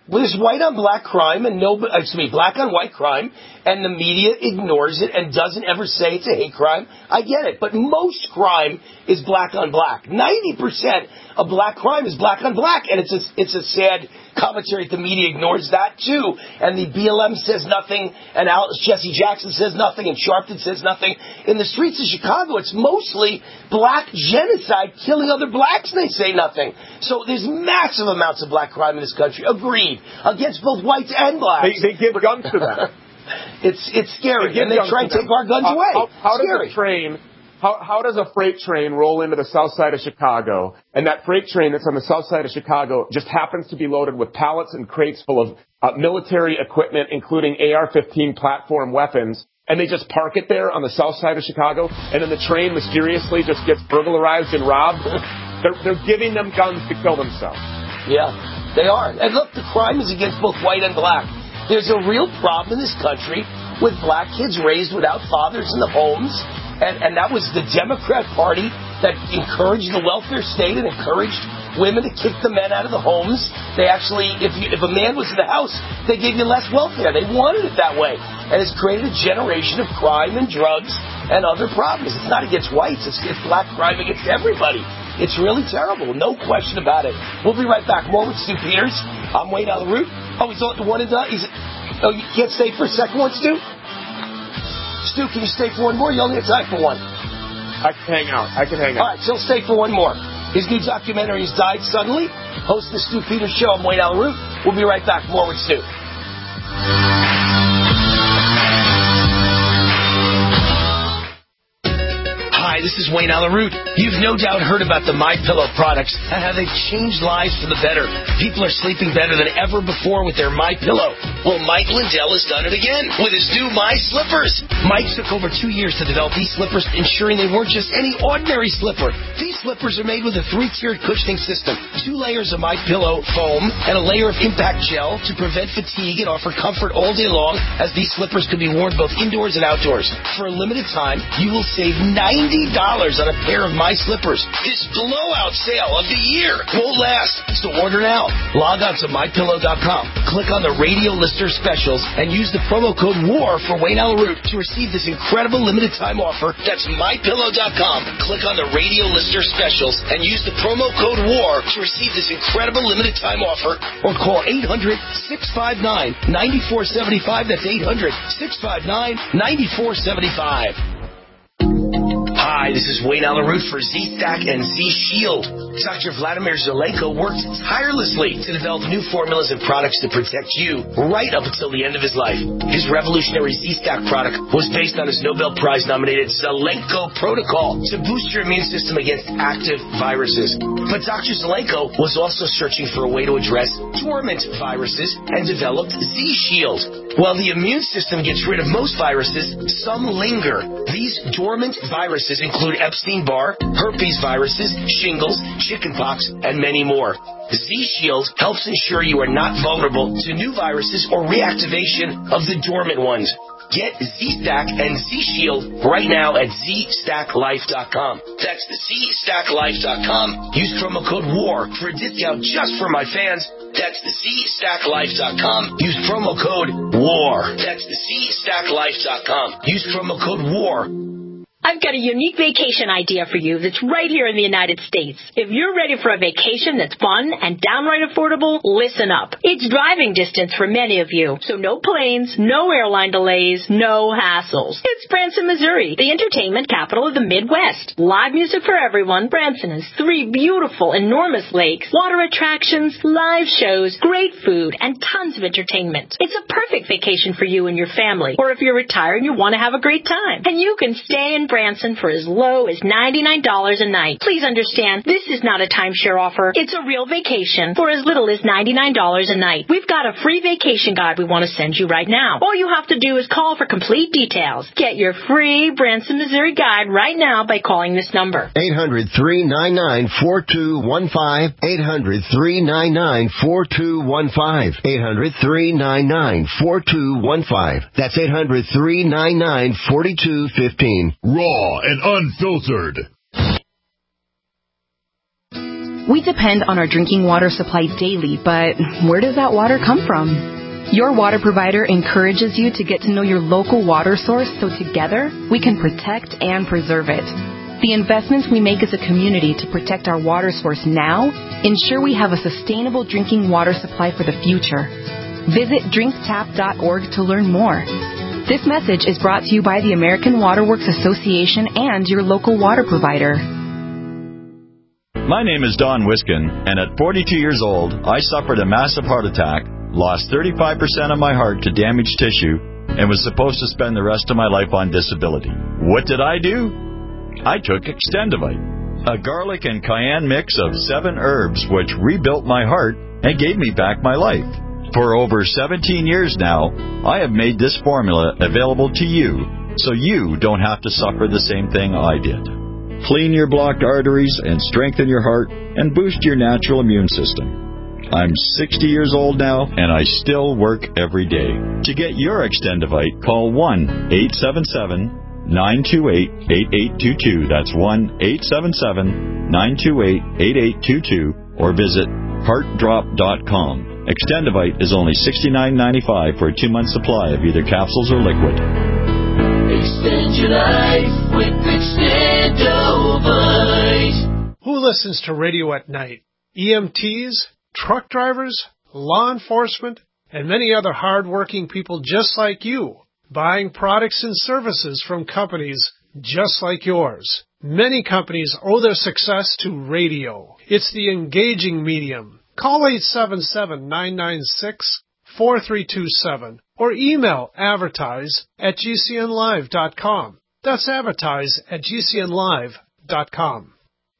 Well, there's white on black crime and no, excuse me, black on white crime, and the media ignores it and doesn't ever say it's a hate crime. I get it, but most crime is black on black. ninety percent of black crime is black on black, and it's a, it's a sad commentary that the media ignores that too. And the B L M says nothing, and Alice, Jesse Jackson says nothing, and Sharpton says nothing. In the streets of Chicago, it's mostly black genocide killing other blacks, and they say nothing. So there's massive amounts of black crime in this country. Agreed. Against both whites and blacks. They, they give guns to them. it's it's scary, they and they try to take our guns uh, away. How, how scary. does a train... How, how does a freight train roll into the south side of Chicago, and that freight train that's on the south side of Chicago just happens to be loaded with pallets and crates full of uh, military equipment, including A R fifteen platform weapons, and they just park it there on the south side of Chicago, and then the train mysteriously just gets burglarized and robbed? They're, they're giving them guns to kill themselves. Yeah, they are. And look, the crime is against both white and black. There's a real problem in this country with black kids raised without fathers in the homes. And, and that was the Democrat Party that encouraged the welfare state and encouraged women to kick the men out of the homes. They actually, if you, if a man was in the house, they gave you less welfare. They wanted it that way. And it's created a generation of crime and drugs and other problems. It's not against whites. It's, it's black crime against everybody. It's really terrible. No question about it. We'll be right back. More with Stu Peters. I'm Wayne Alaroot. Oh, he's on one and done. He's, oh, you can't stay for a second one, Stu? Stu, can you stay for one more? You only have time for one. I can hang out. I can hang out. All right, so he'll stay for one more. His new documentary is Died Suddenly. Host the Stu Peters Show. I'm Wayne Alaroot. We'll be right back. More with Stu. Hi, this is Wayne Alaroot. You've no doubt heard about the MyPillow products and how they've changed lives for the better. People are sleeping better than ever before with their MyPillow. Well, Mike Lindell has done it again with his new My Slippers. Mike took over two years to develop these slippers, ensuring they weren't just any ordinary slipper. These slippers are made with a three-tiered cushioning system, two layers of MyPillow foam, and a layer of impact gel to prevent fatigue and offer comfort all day long, as these slippers can be worn both indoors and outdoors. For a limited time, you will save ninety dollars on a pair of My Slippers. This blowout sale of the year won't last, so order now. Log on to my pillow dot com, click on the radio lister specials, and use the promo code WAR for Wayne Alaroot to receive this incredible limited time offer. That's my pillow dot com. Click on the radio lister specials and use the promo code WAR to receive this incredible limited time offer, or call eight hundred, six five nine, nine four seven five. That's eight hundred, six five nine, nine four seven five. Hi, this is Wayne Alaroot for Z-Stack and Z-Shield. Doctor Vladimir Zelenko worked tirelessly to develop new formulas and products to protect you right up until the end of his life. His revolutionary Z-Stack product was based on his Nobel Prize-nominated Zelenko protocol to boost your immune system against active viruses. But Doctor Zelenko was also searching for a way to address dormant viruses and developed Z-Shield. While the immune system gets rid of most viruses, some linger. These dormant viruses include Epstein-Barr, herpes viruses, shingles, chickenpox, and many more. Z-Shield helps ensure you are not vulnerable to new viruses or reactivation of the dormant ones. Get Z-Stack and Z-Shield right now at z stack life dot com. That's z stack life dot com. Use promo code WAR for a discount just for my fans. That's z stack life dot com. Use promo code WAR. That's z stack life dot com. Use promo code WAR. I've got a unique vacation idea for you that's right here in the United States. If you're ready for a vacation that's fun and downright affordable, listen up. It's driving distance for many of you, so no planes, no airline delays, no hassles. It's Branson, Missouri, the entertainment capital of the Midwest. Live music for everyone. Branson has three beautiful, enormous lakes, water attractions, live shows, great food, and tons of entertainment. It's a perfect vacation for you and your family, or if you're retired and you want to have a great time. And you can stay in Branson for as low as ninety-nine dollars a night. Please understand, this is not a timeshare offer. It's a real vacation for as little as ninety-nine dollars a night. We've got a free vacation guide we want to send you right now. All you have to do is call for complete details. Get your free Branson, Missouri guide right now by calling this number. eight hundred, three nine nine, four two one five. eight hundred, three nine nine, four two one five. eight hundred, three nine nine, four two one five. That's eight hundred, three nine nine, four two one five. Raw and unfiltered. We depend on our drinking water supply daily, but where does that water come from? Your water provider encourages you to get to know your local water source so together we can protect and preserve it. The investments we make as a community to protect our water source now ensure we have a sustainable drinking water supply for the future. Visit drink tap dot org to learn more. This message is brought to you by the American Water Works Association and your local water provider. My name is Don Wiskin, and at forty-two years old, I suffered a massive heart attack, lost thirty-five percent of my heart to damaged tissue, and was supposed to spend the rest of my life on disability. What did I do? I took Extendivite, a garlic and cayenne mix of seven herbs which rebuilt my heart and gave me back my life. For over seventeen years now, I have made this formula available to you so you don't have to suffer the same thing I did. Clean your blocked arteries and strengthen your heart and boost your natural immune system. I'm sixty years old now and I still work every day. To get your Extendivite, call one eight seven seven, nine two eight, eight eight two two. That's one eight seven seven, nine two eight, eight eight two two or visit heart drop dot com. Extendivite is only sixty-nine ninety-five for a two-month supply of either capsules or liquid. Extend your life with Extendovite. Who listens to radio at night? E M Ts, truck drivers, law enforcement, and many other hard-working people just like you, buying products and services from companies just like yours. Many companies owe their success to radio. It's the engaging medium. Call eight seven seven, nine nine six, four three two seven or email advertise at g c n live dot com. That's advertise at g c n live dot com.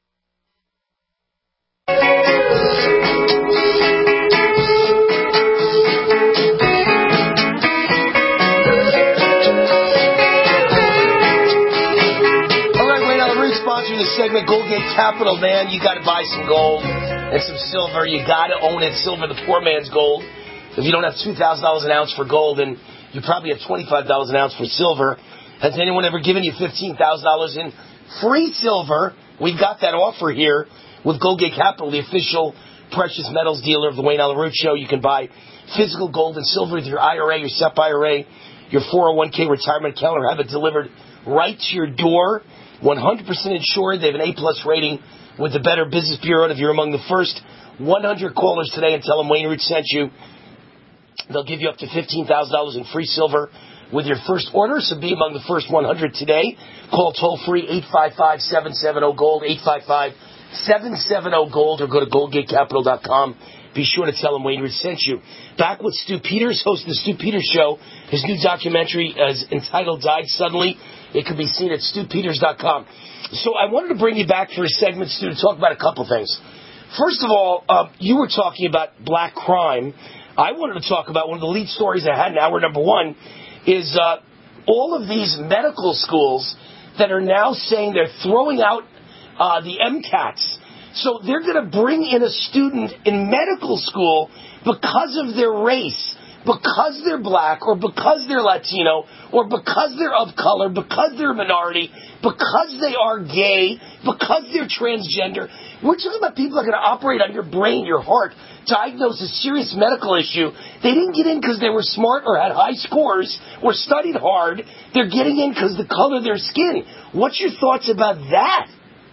Sponsoring the segment, Goldgate Capital, man, you got to buy some gold and some silver. You got to own it. Silver, the poor man's gold. If you don't have two thousand dollars an ounce for gold, then you probably have twenty-five dollars an ounce for silver. Has anyone ever given you fifteen thousand dollars in free silver? We've got that offer here with Goldgate Capital, the official precious metals dealer of the Wayne Allyn Root Show. You can buy physical gold and silver with your I R A, your S E P I R A, your four oh one k retirement account, or have it delivered right to your door. one hundred percent insured. They have an A-plus rating with the Better Business Bureau. And if you're among the first one hundred callers today and tell them Wayne Root sent you, they'll give you up to fifteen thousand dollars in free silver with your first order. So be among the first one hundred today. Call toll-free eight five five, seven seven zero, GOLD, eight five five, seven seven zero, GOLD, or go to goldgate capital dot com. Be sure to tell them Wayne Root sent you. Back with Stu Peters, host of the Stu Peters Show. His new documentary is entitled Died Suddenly. It can be seen at stu peters dot com. So I wanted to bring you back for a segment, Stu, to talk about a couple things. First of all, uh, you were talking about black crime. I wanted to talk about one of the lead stories I had in hour number one is uh, all of these medical schools that are now saying they're throwing out uh, the MCATs. So they're going to bring in a student in medical school because of their race, because they're black, or because they're Latino, or because they're of color, because they're a minority, because they are gay, because they're transgender. We're talking about people that are going to operate on your brain, your heart, diagnose a serious medical issue. They didn't get in because they were smart or had high scores or studied hard. They're getting in because of the color of their skin. What's your thoughts about that?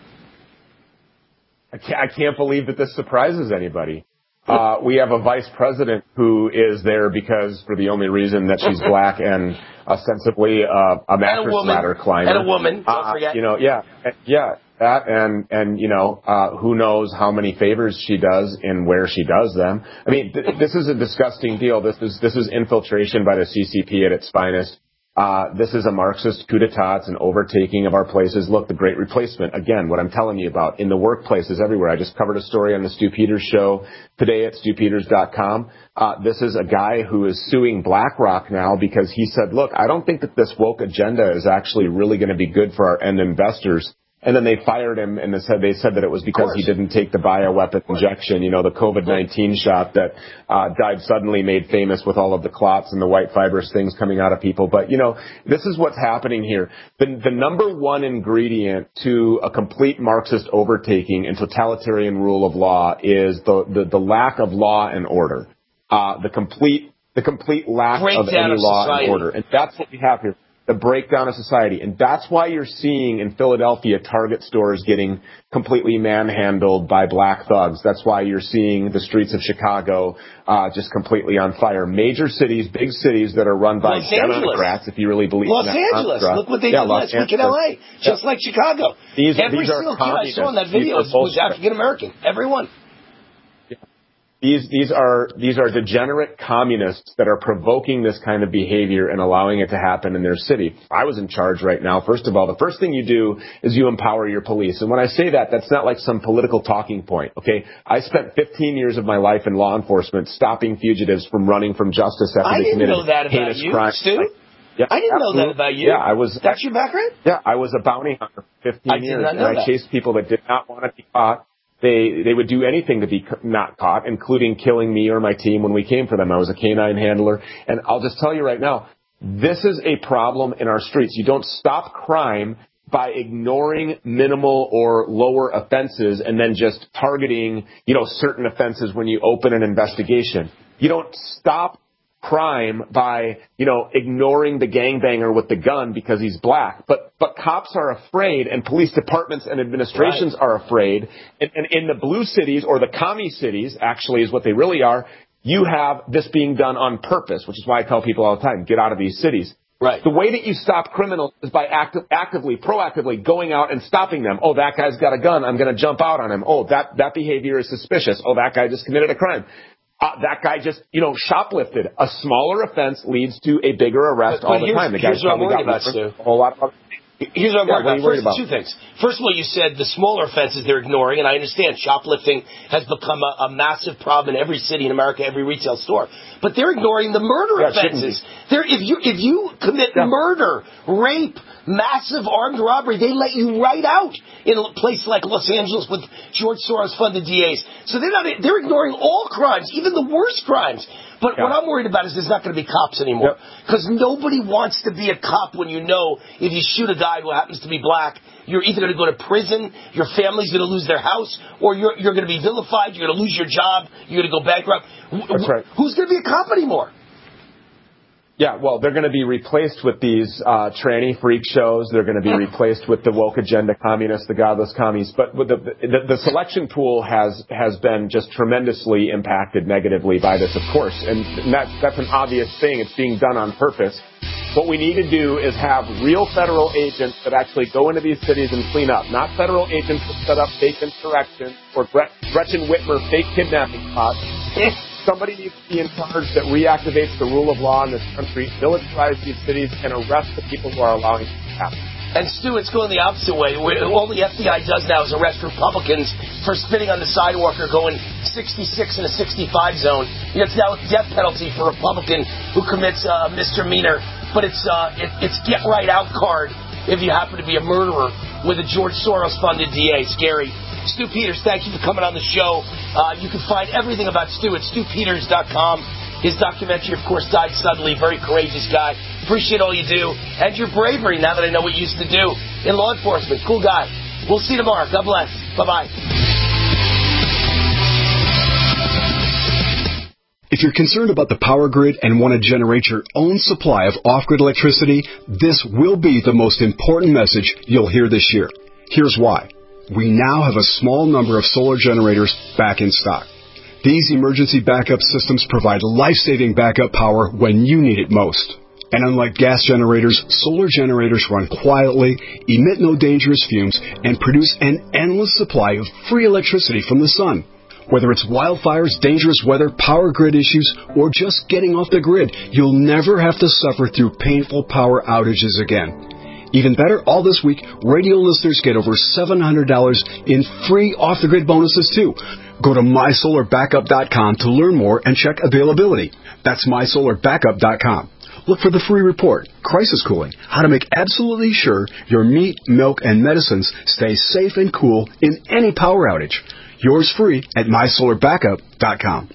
I can't, I can't believe that this surprises anybody. Uh, we have a vice president who is there because for the only reason that she's black and ostensibly uh, a mattress ladder climber. And a woman, don't uh, forget. You know, yeah, yeah, that and, and you know, uh, who knows how many favors she does and where she does them. I mean, th- this is a disgusting deal. This is, this is infiltration by the C C P at its finest. Uh, this is a Marxist coup d'etat. It's an overtaking of our places. Look, the Great Replacement. Again, what I'm telling you about in the workplaces everywhere. I just covered a story on the Stu Peters Show today at stu peters dot com. Uh, this is a guy who is suing BlackRock now because he said, look, I don't think that this woke agenda is actually really going to be good for our end investors. and then they fired him, and they said they said that it was because he didn't take the bioweapon injection, you know, the COVID nineteen shot that uh, died suddenly, made famous with all of the clots and the white fibrous things coming out of people. But, you know, this is what's happening here. The, the number one ingredient to a complete Marxist overtaking and totalitarian rule of law is the, the, the lack of law and order, uh, the complete the complete lack Breakdown of any of law society. and order. And that's what we have here. The breakdown of society. And that's why you're seeing in Philadelphia Target stores getting completely manhandled by black thugs. That's why you're seeing the streets of Chicago uh, just completely on fire. Major cities, big cities that are run by Los Angeles. Democrats, if you really believe Los in that Angeles. construct. Look what they yeah, did Los last week in L A. Just Yeah. like Chicago. These- Every these are single kid I saw in that communists. video These are was bullshit. African American. Everyone. These these are these are degenerate communists that are provoking this kind of behavior and allowing it to happen in their city. If I was in charge right now, first of all, the first thing you do is you empower your police. And when I say that, that's not like some political talking point, okay? I spent fifteen years of my life in law enforcement stopping fugitives from running from justice after I they didn't committed know that about heinous you, crimes. Stu. Yeah, I didn't know that absolutely. about you. Yeah, I was. That's your background? Yeah, I was a bounty hunter for fifteen I did years, not know and I that. chased people that did not want to be caught. They they would do anything to be c- not caught, including killing me or my team when we came for them. I was a canine handler, and I'll just tell you right now, this is a problem in our streets. You don't stop crime by ignoring minimal or lower offenses and then just targeting, you know, certain offenses when you open an investigation. You don't stop crime by, you know, ignoring the gangbanger with the gun because he's black. But but cops are afraid, and police departments and administrations Right. are afraid. And, and in the blue cities, or the commie cities, actually is what they really are, you have this being done on purpose, which is why I tell people all the time, get out of these cities. Right. The way that you stop criminals is by active, actively, proactively going out and stopping them. Oh, that guy's got a gun. I'm going to jump out on him. Oh, that, that behavior is suspicious. Oh, that guy just committed a crime. Uh, that guy just, you know, shoplifted. A smaller offense leads to a bigger arrest But- all but the here's- time. The here's guy's what I'm probably worried got about, Stu. a whole lot of. Here's what I'm Yeah, worried what are about. you worried First, about? two things. First of all, you said the smaller offenses they're ignoring, and I understand shoplifting has become a, a massive problem in every city in America, every retail store. But they're ignoring the murder Yeah, it shouldn't offenses. They're, if you if you commit murder, rape, massive armed robbery, they let you right out in a place like Los Angeles with George Soros-funded D As. So they're not they're ignoring all crimes, even the worst crimes. But what I'm worried about is there's not going to be cops anymore. Because nobody wants to be a cop when you know if you shoot a guy who happens to be black, you're either going to go to prison, your family's going to lose their house, or you're, you're going to be vilified, you're going to lose your job, you're going to go bankrupt. That's right. Who's going to be a cop anymore? Yeah, well, they're going to be replaced with these uh, tranny freak shows. They're going to be replaced with the woke agenda communists, the godless commies. But with the, the the selection pool has has been just tremendously impacted negatively by this, of course, and that's that's an obvious thing. It's being done on purpose. What we need to do is have real federal agents that actually go into these cities and clean up, not federal agents that set up fake insurrections or Gret- Gretchen Whitmer fake kidnapping plots. Somebody needs to be in charge that reactivates the rule of law in this country, militarize these cities, and arrest the people who are allowing it to happen. And Stu, it's going the opposite way. All the F B I does now is arrest Republicans for spitting on the sidewalk or going sixty-six in a sixty-five zone. It's now a death penalty for a Republican who commits a misdemeanor. But it's uh, it, it's get right out card if you happen to be a murderer with a George Soros-funded D A. Scary. Stu Peters, thank you for coming on the show. Uh, you can find everything about Stu at stu peters dot com. His documentary, of course, died suddenly. Very courageous guy. Appreciate all you do. And your bravery, now that I know what you used to do in law enforcement. Cool guy. We'll see you tomorrow. God bless. Bye-bye. If you're concerned about the power grid and want to generate your own supply of off-grid electricity, this will be the most important message you'll hear this year. Here's why. We now have a small number of solar generators back in stock. These emergency backup systems provide life-saving backup power when you need it most. And unlike gas generators, solar generators run quietly, emit no dangerous fumes, and produce an endless supply of free electricity from the sun. Whether it's wildfires, dangerous weather, power grid issues, or just getting off the grid, you'll never have to suffer through painful power outages again. Even better, all this week, radio listeners get over seven hundred dollars in free off-the-grid bonuses, too. Go to my solar backup dot com to learn more and check availability. That's my solar backup dot com. Look for the free report, Crisis Cooling, how to make absolutely sure your meat, milk, and medicines stay safe and cool in any power outage. Yours free at my solar backup dot com.